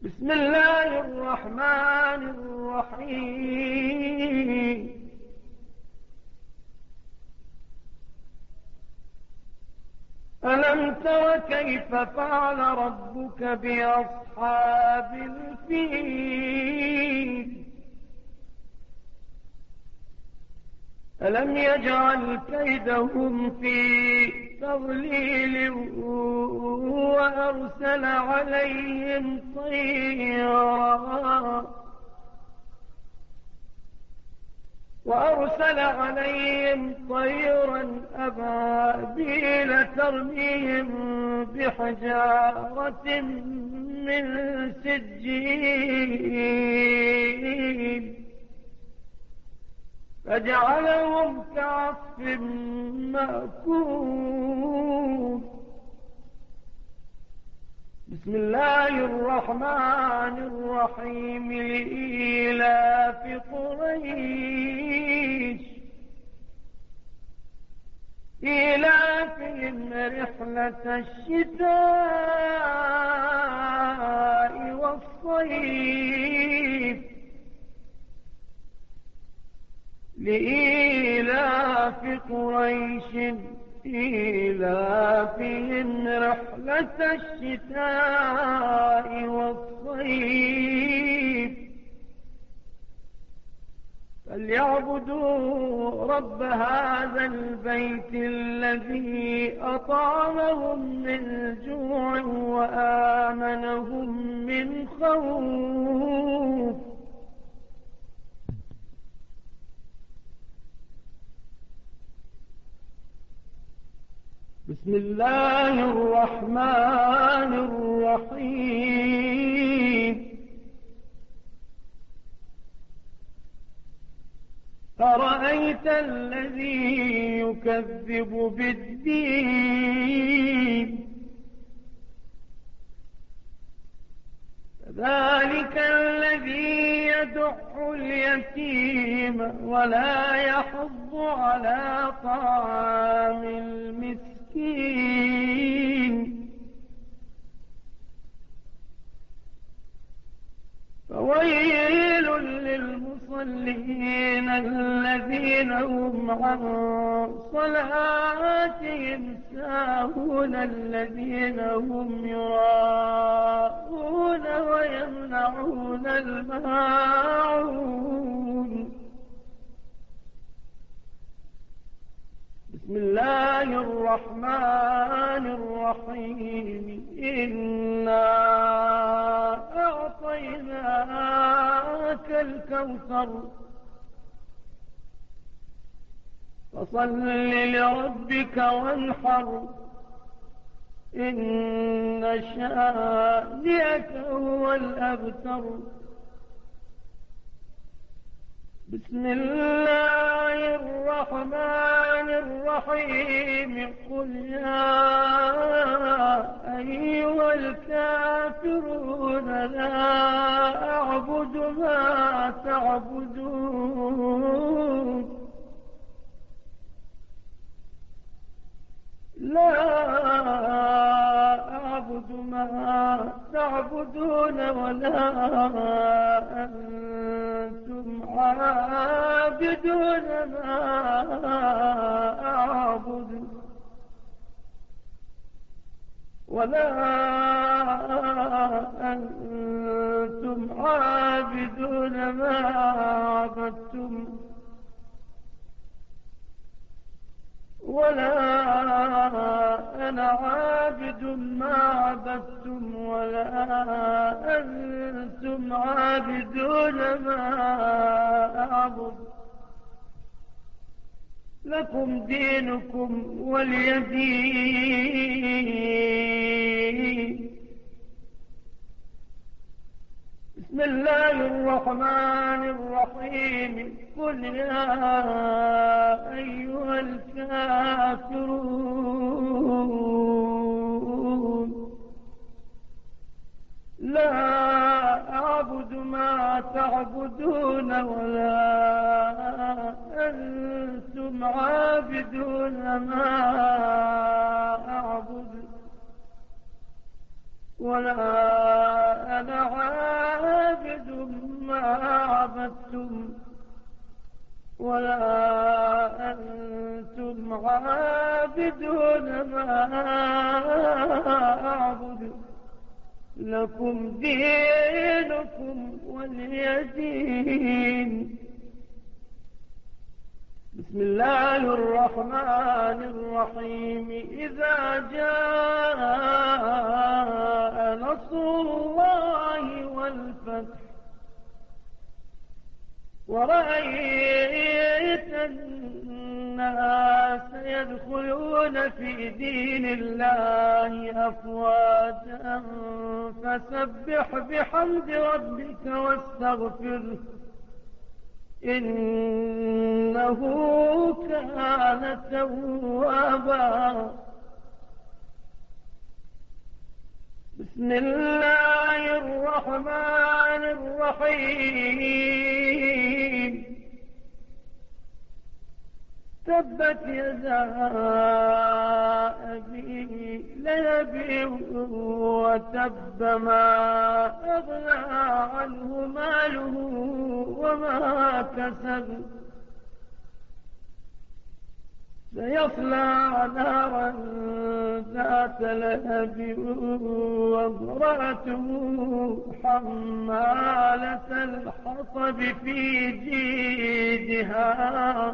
بسم الله الرحمن الرحيم. ألم تر كيف فعل ربك بأصحاب الفيل؟ ألم يجعل كيدهم في تضليل وأرسل عليهم طيرا أبابيل ترميهم بحجارة من سجيل فجعلهم كعصف مأكول. بسم الله الرحمن الرحيم. لإيلاف قريش إيلافهم رحلة الشتاء والصيف لإيلاف قريش إيلافهم رحلة الشتاء والصيف فليعبدوا رب هذا البيت الذي أطعمهم من جوع وآمنهم من خوف. بسم الله الرحمن الرحيم. أرأيت الذي يكذب بالدين فذلك الذي يدع اليتيم ولا يحض على طعام المسكين فويل للمصلين الذين هم عن صلاتهم ساهون الذين هم يراءون ويمنعون الماعون. بسم الله الرحمن الرحيم. إنا أعطيناك الكوثر فصل لربك وانحر إن شانئك هو الأبتر. بسم الله الرحمن الرحيم. قل يا أيها الكافرون لا أعبد ما تعبدون ولا أنتم عابدون ما أعبد ولا أنتم عابدون ما عبدتم ولا أنا عابد ما عبدتم ولا أنتم عابدون ما أعبد لكم دينكم ولي دين. بسم الله الرحمن الرحيم. قل يا أيها الكافرون لا أعبد ما تعبدون ولا أنتم عابدون ما أعبد ولا أنا عابد عبدتم ولا أنتم عابدون ما أعبد لكم دينكم ولي دين. بسم الله الرحمن الرحيم. إذا جاء نصر الله والفتح ورأيت الناس يدخلون في دين الله أفواجا فسبح بحمد ربك واستغفره إنه كان توابا. بسم الله الرحمن الرحيم. تبت يدا أبي لهب وتب ما أغنى عنه ماله وما كسب سيصلى نارا ذات لهب وامرأته حمالة الحطب في جيدها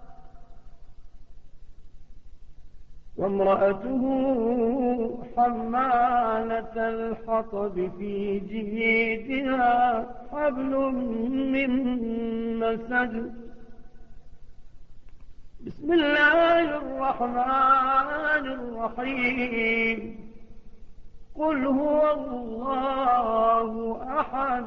حبل من مسد. بسم الله الرحمن الرحيم. قل هو الله أحد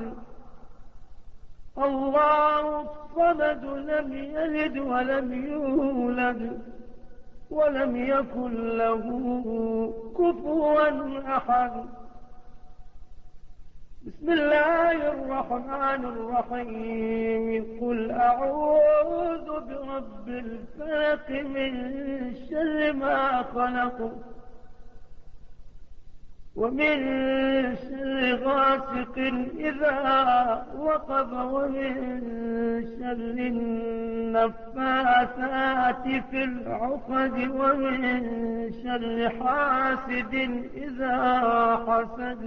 الله الصمد لم يلد ولم يولد ولم يكن له كفوا أحد. بسم الله الرحمن الرحيم. قل أعوذ برب الفلق من شر ما خلق ومن شر غاسق إذا وقب ومن شر النفاثات في العقد ومن شر حاسد إذا حسد.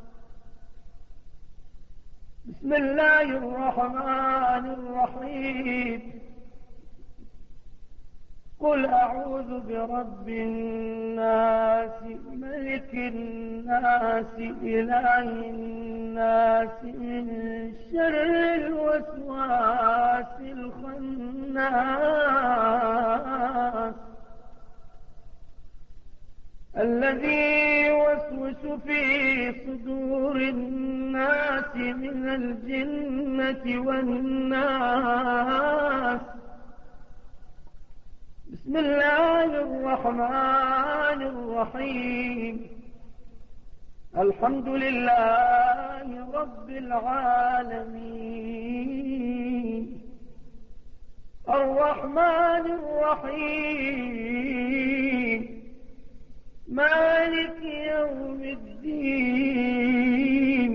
بسم الله الرحمن الرحيم. قل أعوذ برب الناس ملك الناس إله الناس من شر الوسواس الخناس الذي يوسوس في صدور الناس من الجنة والناس. بسم الله الرحمن الرحيم. الحمد لله رب العالمين الرحمن الرحيم مالك يوم الدين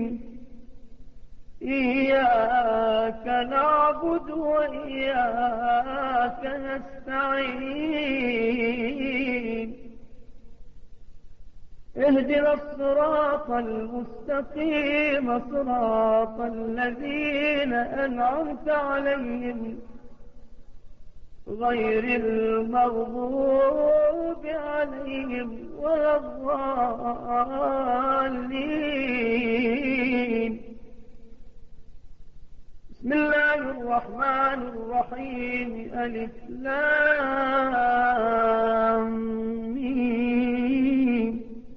إياك نعبد وإياك نستعين اهدنا الصراط المستقيم صراط الذين أنعمت عليهم غير المغضوب عليهم ولا الضالين. بسم الله الرحمن الرحيم. ألف لام ميم.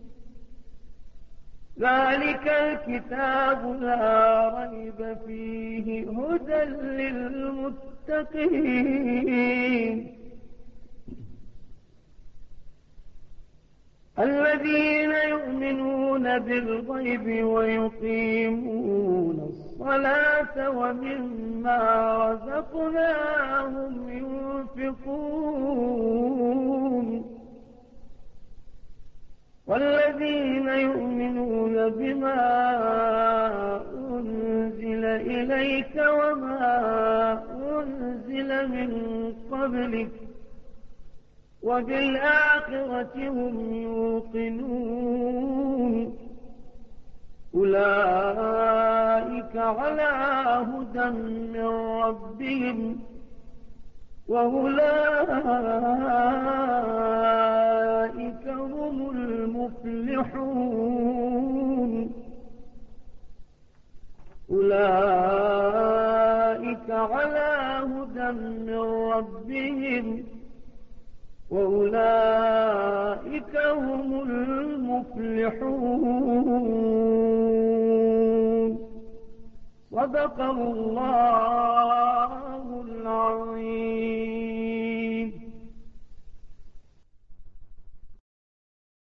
ذلك الكتاب لا ريب فيه هدى للمتقين الذين يؤمنون بالغيب ويقيمون الصلاة ومما رزقناهم ينفقون والذين يؤمنون بما أنزل إليك وما أنزل من قبلك وبالآخرة هم يوقنون أولئك على هدى من ربهم وأولئك هم المفلحون أولئك على هدى من ربهم وأولئك هم المفلحون صدق الله العظيم.